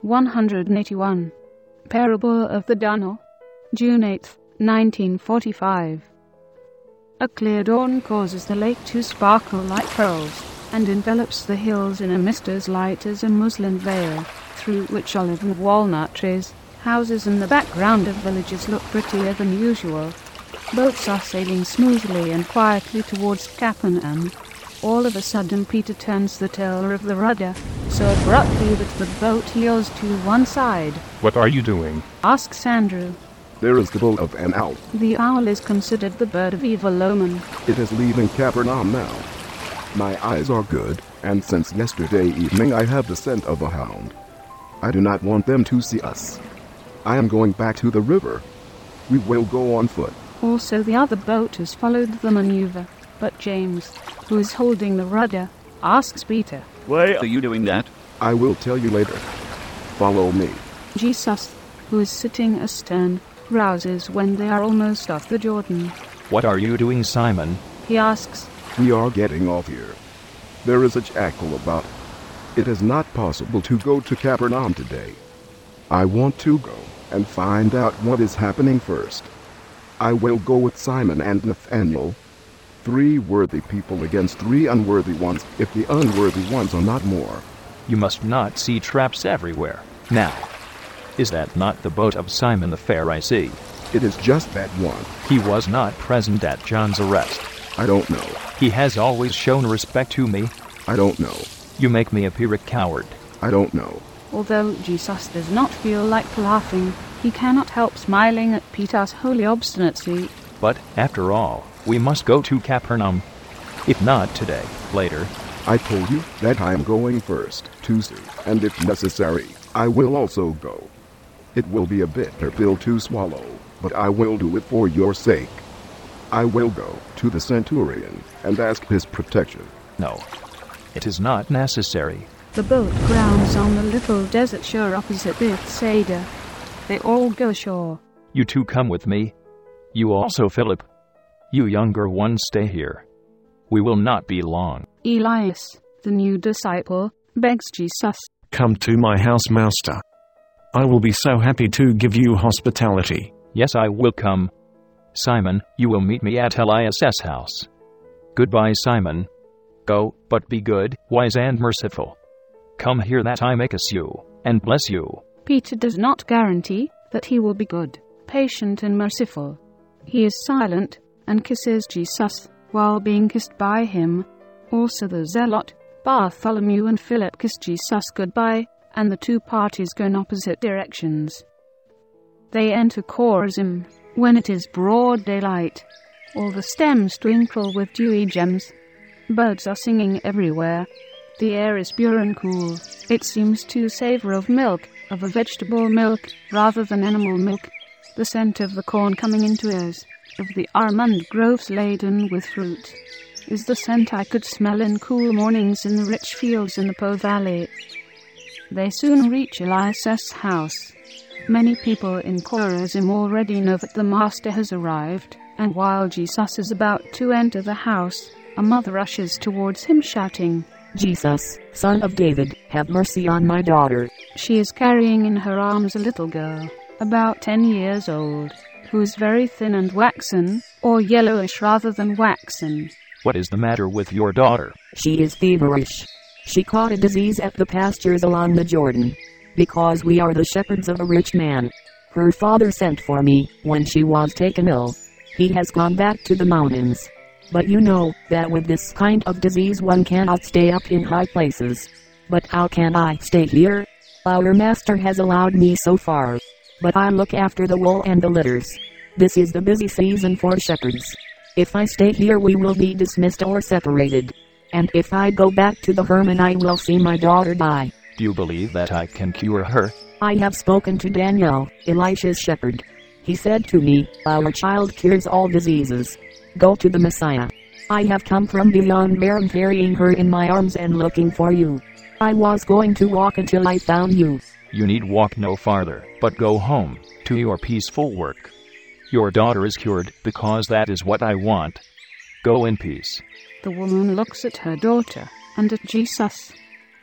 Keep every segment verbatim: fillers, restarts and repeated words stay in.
one hundred eighty-one. Parable of the Dunnel. June eighth, nineteen forty-five. A clear dawn causes the lake to sparkle like pearls, and envelops the hills in a mist as light as a muslin veil, through which olive and walnut trees, houses and the background of villages look prettier than usual. Boats are sailing smoothly and quietly towards Capernaum. All of a sudden Peter turns the tiller of the rudder, so abruptly that the boat yields to one side. "What are you doing?" asks Andrew. "There is the boat of an owl. The owl is considered the bird of evil omen. It is leaving Capernaum now. My eyes are good, and since yesterday evening I have the scent of a hound. I do not want them to see us. I am going back to the river. We will go on foot." Also the other boat has followed the maneuver, but James, who is holding the rudder, asks Peter, "Why are you doing that?" "I will tell you later. Follow me." Jesus, who is sitting astern, rouses when they are almost off the Jordan. "What are you doing, Simon?" He asks, "We are getting off here. There is a jackal about. It is not possible to go to Capernaum today. I want to go and find out what is happening first. I will go with Simon and Nathaniel. Three worthy people against three unworthy ones, if the unworthy ones are not more." "You must not see traps everywhere. Now, is that not the boat of Simon the Pharisee?" "It is just that one." "He was not present at John's arrest." "I don't know." "He has always shown respect to me." "I don't know." "You make me appear a coward." "I don't know." Although Jesus does not feel like laughing, he cannot help smiling at Peter's holy obstinacy. "But, after all, we must go to Capernaum. If not today, later." "I told you that I am going first, Tuesday, and if necessary, I will also go. It will be a bitter pill to swallow, but I will do it for your sake. I will go to the centurion and ask his protection." "No, it is not necessary." The boat grounds on the little desert shore opposite Bethsaida. They all go ashore. "You two come with me. You also, Philip. You younger ones stay here. We will not be long." Elias, the new disciple, begs Jesus. "Come to my house, Master. I will be so happy to give you hospitality." "Yes, I will come. Simon, you will meet me at Elias's house." "Goodbye, Simon. Go, but be good, wise and merciful. Come here that I may kiss you, and bless you." Peter does not guarantee that he will be good, patient and merciful. He is silent, and kisses Jesus, while being kissed by him. Also the zealot, Bartholomew and Philip kiss Jesus goodbye, and the two parties go in opposite directions. They enter Chorazim, when it is broad daylight. All the stems twinkle with dewy gems. Birds are singing everywhere. The air is pure and cool. It seems to savor of milk, of a vegetable milk, rather than animal milk. The scent of the corn coming into ears, of the almond groves laden with fruit, is the scent I could smell in cool mornings in the rich fields in the Po Valley. They soon reach Elias's house. Many people in Chorazim already know that the Master has arrived, and while Jesus is about to enter the house, a mother rushes towards him shouting, "Jesus, Son of David, have mercy on my daughter." She is carrying in her arms a little girl, about ten years old, who is very thin and waxen, or yellowish rather than waxen. "What is the matter with your daughter?" "She is feverish. She caught a disease at the pastures along the Jordan, because we are the shepherds of a rich man. Her father sent for me when she was taken ill. He has gone back to the mountains. But you know that with this kind of disease one cannot stay up in high places. But how can I stay here? Our master has allowed me so far. But I look after the wool and the litters. This is the busy season for shepherds. If I stay here we will be dismissed or separated. And if I go back to the hermit I will see my daughter die." "Do you believe that I can cure her?" "I have spoken to Daniel, Elisha's shepherd. He said to me, 'Our child cures all diseases. Go to the Messiah.' I have come from beyond Baron carrying her in my arms and looking for you. I was going to walk until I found you." "You need walk no farther, but go home, to your peaceful work. Your daughter is cured, because that is what I want. Go in peace." The woman looks at her daughter, and at Jesus.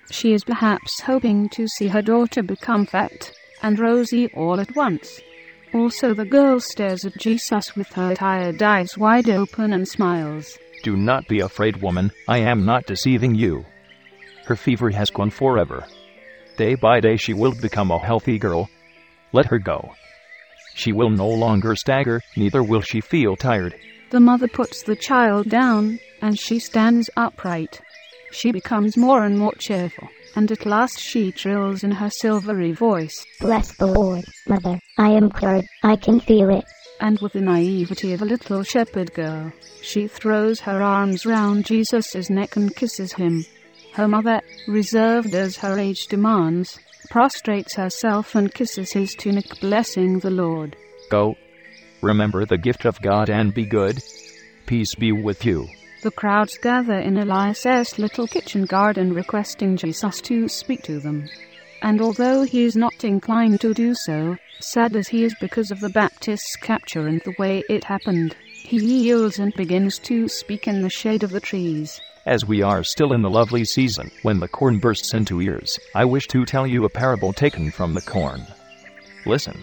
She is perhaps hoping to see her daughter become fat and rosy all at once. Also, the girl stares at Jesus with her tired eyes wide open and smiles. Do not be afraid, woman, I am not deceiving you. Her fever has gone forever. Day by day she will become a healthy girl. Let her go. She will no longer stagger, neither will she feel tired. The mother puts the child down, and she stands upright. She becomes more and more cheerful, and at last she trills in her silvery voice, "Bless the Lord, Mother, I am cured, I can feel it." And with the naivety of a little shepherd girl, she throws her arms round Jesus' neck and kisses him. Her mother, reserved as her age demands, prostrates herself and kisses his tunic, blessing the Lord. Go. Remember the gift of God and be good. Peace be with you. The crowds gather in Elias's little kitchen garden requesting Jesus to speak to them. And although he is not inclined to do so, sad as he is because of the Baptist's capture and the way it happened, he yields and begins to speak in the shade of the trees. As we are still in the lovely season when the corn bursts into ears, I wish to tell you a parable taken from the corn. Listen.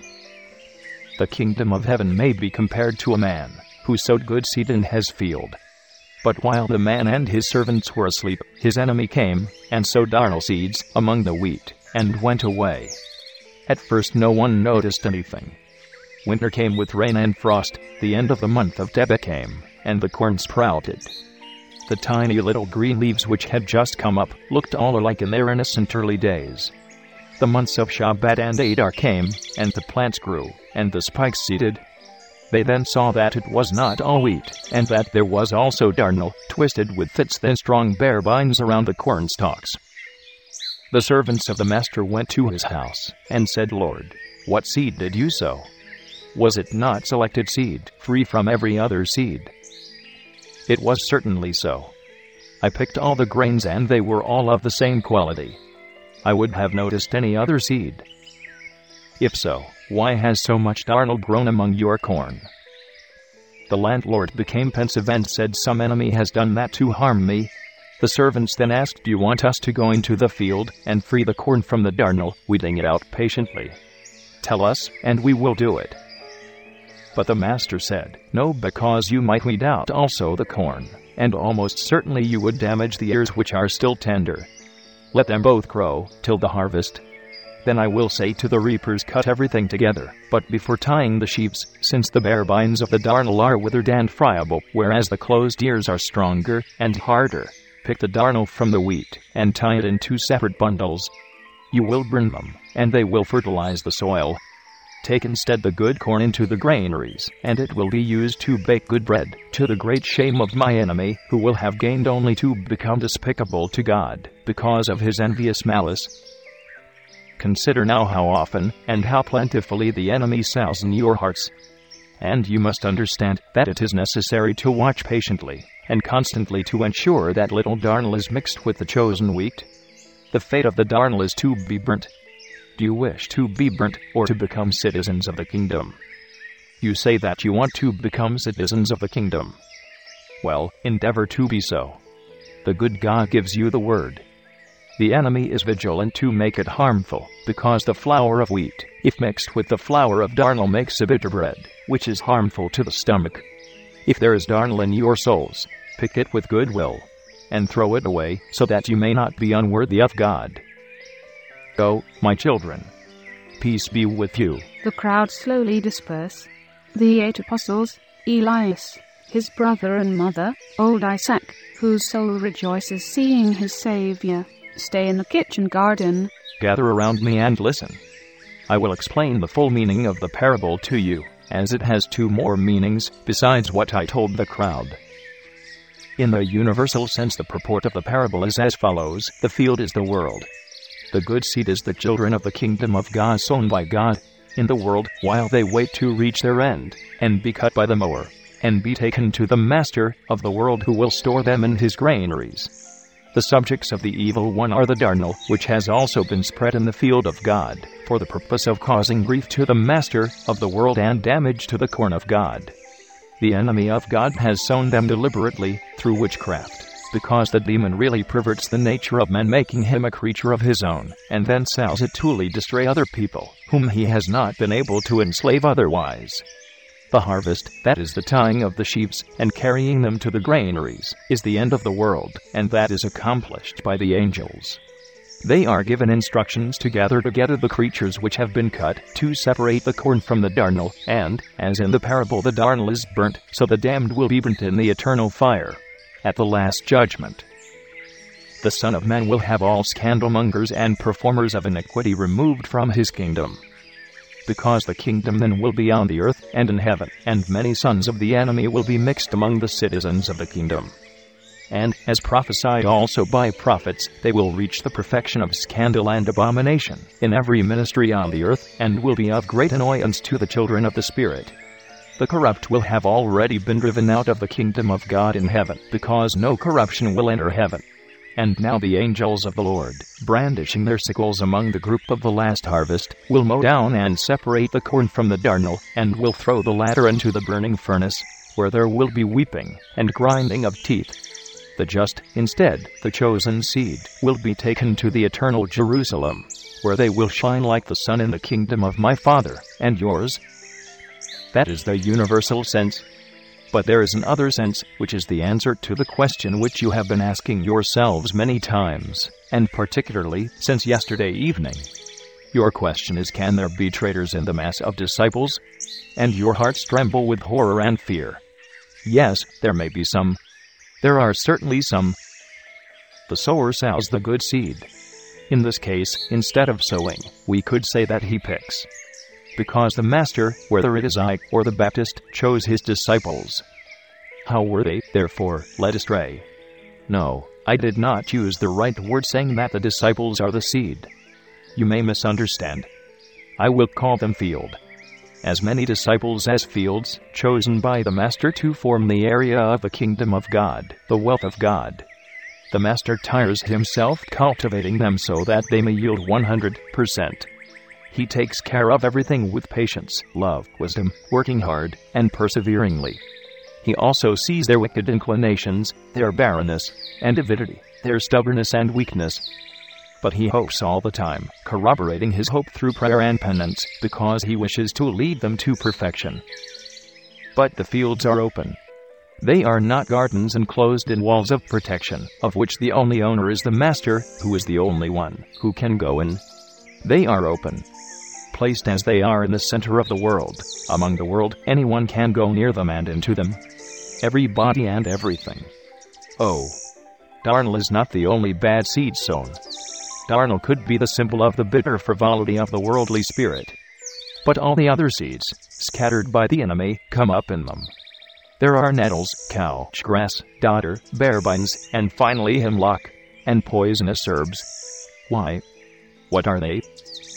The kingdom of heaven may be compared to a man who sowed good seed in his field. But while the man and his servants were asleep, his enemy came and sowed darnel seeds among the wheat and went away. At first no one noticed anything. Winter came with rain and frost, the end of the month of Tebet came, and the corn sprouted. The tiny little green leaves which had just come up looked all alike in their innocent early days. The months of Shabbat and Adar came, and the plants grew, and the spikes seeded. They then saw that it was not all wheat, and that there was also darnel, twisted with thick thin strong bare vines around the corn stalks. The servants of the master went to his house, and said, "Lord, what seed did you sow? Was it not selected seed, free from every other seed?" It was certainly so. I picked all the grains and they were all of the same quality. I would have noticed any other seed. If so, why has so much darnel grown among your corn? The landlord became pensive and said, "Some enemy has done that to harm me." The servants then asked, "Do you want us to go into the field and free the corn from the darnel, weeding it out patiently? Tell us, and we will do it." But the master said, "No, because you might weed out also the corn, and almost certainly you would damage the ears which are still tender. Let them both grow till the harvest. Then I will say to the reapers, cut everything together, but before tying the sheaves, since the bare vines of the darnel are withered and friable, whereas the closed ears are stronger and harder, pick the darnel from the wheat, and tie it in two separate bundles. You will burn them, and they will fertilize the soil. Take instead the good corn into the granaries, and it will be used to bake good bread, to the great shame of my enemy, who will have gained only to become despicable to God, because of his envious malice. Consider now how often, and how plentifully the enemy sows in your hearts. And you must understand that it is necessary to watch patiently, and constantly to ensure that little darnel is mixed with the chosen wheat. The fate of the darnel is to be burnt. Do you wish to be burnt, or to become citizens of the kingdom? You say that you want to become citizens of the kingdom. Well, endeavor to be so. The good God gives you the word. The enemy is vigilant to make it harmful, because the flour of wheat, if mixed with the flour of darnel, makes a bitter bread, which is harmful to the stomach. If there is darnel in your souls, pick it with good will, and throw it away, so that you may not be unworthy of God. Go, my children. Peace be with you. The crowd slowly disperse. The eight apostles, Elias, his brother and mother, old Isaac, whose soul rejoices seeing his Savior, stay in the kitchen garden. Gather around me and listen. I will explain the full meaning of the parable to you, as it has two more meanings besides what I told the crowd. In the universal sense, the purport of the parable is as follows: the field is the world. The good seed is the children of the kingdom of God, sown by God in the world, while they wait to reach their end, and be cut by the mower, and be taken to the master of the world, who will store them in his granaries. The subjects of the evil one are the darnel, which has also been spread in the field of God, for the purpose of causing grief to the master of the world and damage to the corn of God. The enemy of God has sown them deliberately, through witchcraft, because the demon really perverts the nature of man, making him a creature of his own, and then sells it to lead astray other people, whom he has not been able to enslave otherwise. The harvest, that is the tying of the sheaves and carrying them to the granaries, is the end of the world, and that is accomplished by the angels. They are given instructions to gather together the creatures which have been cut, to separate the corn from the darnel, and, as in the parable the darnel is burnt, so the damned will be burnt in the eternal fire at the last judgment. The Son of Man will have all scandalmongers and performers of iniquity removed from his kingdom. Because the kingdom then will be on the earth and in heaven, and many sons of the enemy will be mixed among the citizens of the kingdom. And, as prophesied also by prophets, they will reach the perfection of scandal and abomination in every ministry on the earth, and will be of great annoyance to the children of the Spirit. The corrupt will have already been driven out of the kingdom of God in heaven, because no corruption will enter heaven. And now the angels of the Lord, brandishing their sickles among the group of the last harvest, will mow down and separate the corn from the darnel, and will throw the latter into the burning furnace, where there will be weeping and grinding of teeth. The just, instead, the chosen seed, will be taken to the eternal Jerusalem, where they will shine like the sun in the kingdom of my Father, and yours. That is the universal sense. But there is another sense, which is the answer to the question which you have been asking yourselves many times, and particularly since yesterday evening. Your question is, can there be traitors in the mass of disciples? And your hearts tremble with horror and fear. Yes, there may be some. There are certainly some. The sower sows the good seed. In this case, instead of sowing, we could say that he picks. Because the Master, whether it is I or the Baptist, chose his disciples. How were they, therefore, led astray? No, I did not use the right word saying that the disciples are the seed. You may misunderstand. I will call them field. As many disciples as fields, chosen by the Master to form the area of the kingdom of God, the wealth of God. The Master tires himself cultivating them so that they may yield one hundred percent. He takes care of everything with patience, love, wisdom, working hard, and perseveringly. He also sees their wicked inclinations, their barrenness, and avidity, their stubbornness and weakness. But he hopes all the time, corroborating his hope through prayer and penance, because he wishes to lead them to perfection. But the fields are open. They are not gardens enclosed in walls of protection, of which the only owner is the Master, who is the only one who can go in. They are open. Placed as they are in the center of the world, among the world, anyone can go near them and into them. Everybody and everything. Oh, darnel is not the only bad seed sown. Darnel could be the symbol of the bitter frivolity of the worldly spirit. But all the other seeds, scattered by the enemy, come up in them. There are nettles, couch grass, dodder, bearbines, and finally hemlock, and poisonous herbs. Why? What are they?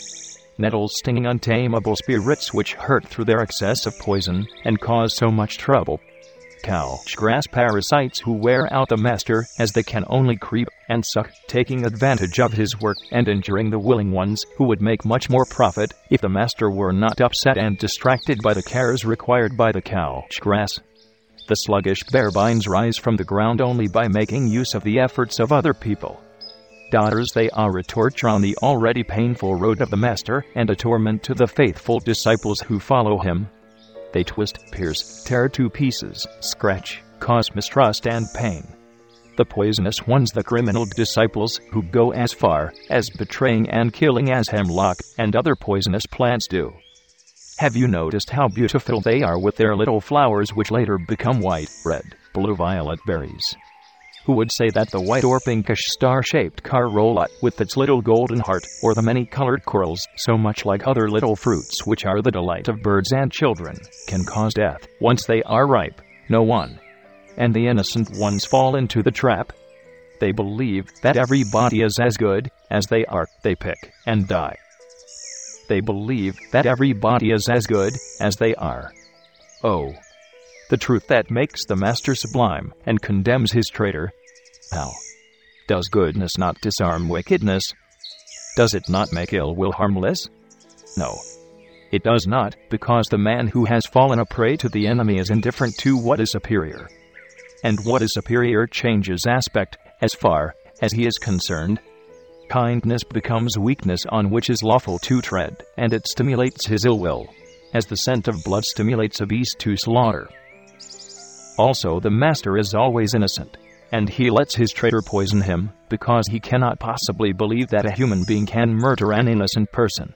Nettles stinging untamable spirits which hurt through their excess of poison, and cause so much trouble. Couch grass parasites who wear out the Master as they can only creep and suck, taking advantage of his work and injuring the willing ones who would make much more profit if the Master were not upset and distracted by the cares required by the couch grass. The sluggish bearbines rise from the ground only by making use of the efforts of other people. Daughters, they are a torture on the already painful road of the Master, and a torment to the faithful disciples who follow him. They twist, pierce, tear to pieces, scratch, cause mistrust and pain. The poisonous ones, the criminal disciples, who go as far as betraying and killing as hemlock and other poisonous plants do. Have you noticed how beautiful they are with their little flowers which later become white, red, blue, violet berries? Who would say that the white or pinkish star-shaped corolla, with its little golden heart, or the many-colored corals, so much like other little fruits which are the delight of birds and children, can cause death once they are ripe? No one. And the innocent ones fall into the trap. They believe that everybody is as good as they are, they pick and die. They believe that everybody is as good as they are. Oh, the truth that makes the Master sublime and condemns his traitor. How? Does goodness not disarm wickedness? Does it not make ill will harmless? No. It does not, because the man who has fallen a prey to the enemy is indifferent to what is superior. and what is superior changes aspect, as far as he is concerned. Kindness becomes weakness on which is lawful to tread, and it stimulates his ill will, as the scent of blood stimulates a beast to slaughter. Also the master is always innocent, and he lets his traitor poison him, because he cannot possibly believe that a human being can murder an innocent person.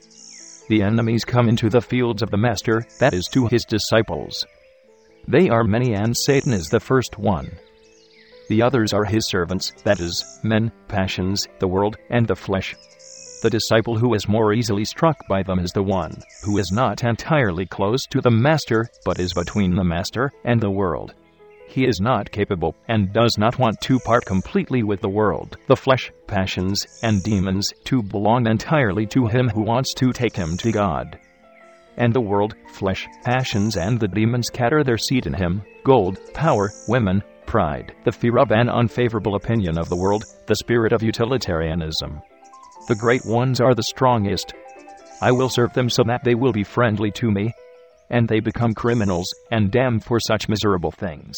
The enemies come into the fields of the master, that is to his disciples. They are many, and Satan is the first one. The others are his servants, that is, men, passions, the world, and the flesh. The disciple who is more easily struck by them is the one who is not entirely close to the master, but is between the master and the world. He is not capable, and does not want to part completely with the world, the flesh, passions, and demons, to belong entirely to him who wants to take him to God. And the world, flesh, passions, and the demons scatter their seed in him: gold, power, women, pride, the fear of an unfavorable opinion of the world, the spirit of utilitarianism. The great ones are the strongest. I will serve them so that they will be friendly to me. And they become criminals, and damned for such miserable things.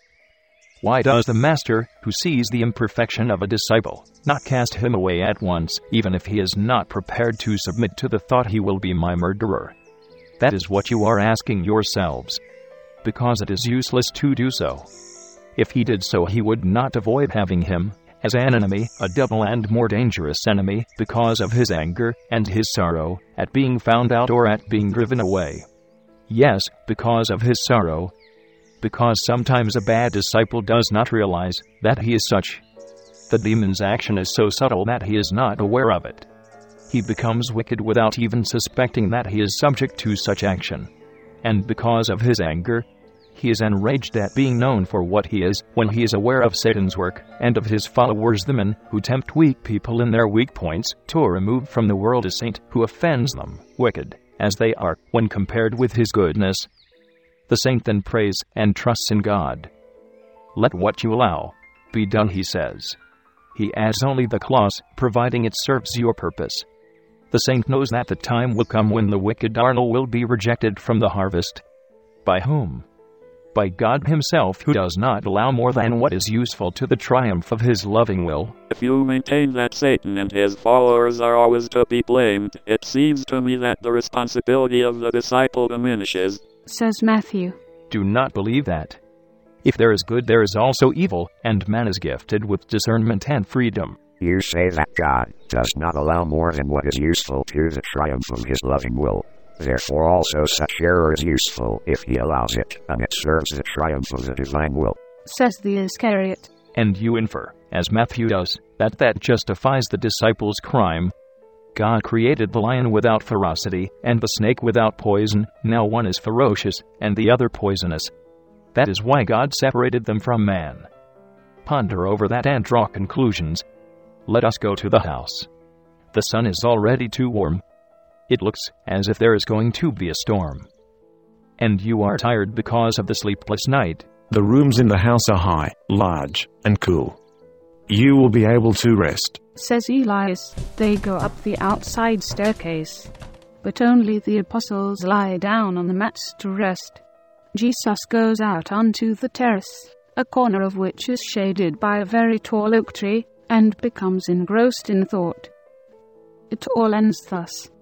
Why does the master, who sees the imperfection of a disciple, not cast him away at once, even if he is not prepared to submit to the thought he will be my murderer? That is what you are asking yourselves. Because it is useless to do so. If he did so, he would not avoid having him as an enemy, a double and more dangerous enemy, because of his anger and his sorrow at being found out or at being driven away. Yes, because of his sorrow. Because sometimes a bad disciple does not realize that he is such. The demon's action is so subtle that he is not aware of it. He becomes wicked without even suspecting that he is subject to such action. And because of his anger, he is enraged at being known for what he is, when he is aware of Satan's work, and of his followers, the men who tempt weak people in their weak points, to remove from the world a saint who offends them, wicked as they are, when compared with his goodness. The saint then prays and trusts in God. Let what you allow be done, he says. He adds only the clause, providing it serves your purpose. The saint knows that the time will come when the wicked darnel will be rejected from the harvest. By whom? By God himself, who does not allow more than what is useful to the triumph of his loving will. If you maintain that Satan and his followers are always to be blamed, it seems to me that the responsibility of the disciple diminishes, says Matthew. Do not believe that. If there is good, there is also evil, and man is gifted with discernment and freedom. You say that God does not allow more than what is useful to the triumph of his loving will. Therefore also such error is useful if he allows it, and it serves the triumph of the divine will, says the Iscariot. And you infer, as Matthew does, that that justifies the disciples' crime. God created the lion without ferocity, and the snake without poison. Now one is ferocious, and the other poisonous. That is why God separated them from man. Ponder over that and draw conclusions. Let us go to the house. The sun is already too warm. It looks as if there is going to be a storm. And you are tired because of the sleepless night. The rooms in the house are high, large, and cool. You will be able to rest, says Elias. They go up the outside staircase, but only the apostles lie down on the mats to rest. Jesus goes out onto the terrace, a corner of which is shaded by a very tall oak tree, and becomes engrossed in thought. It all ends thus.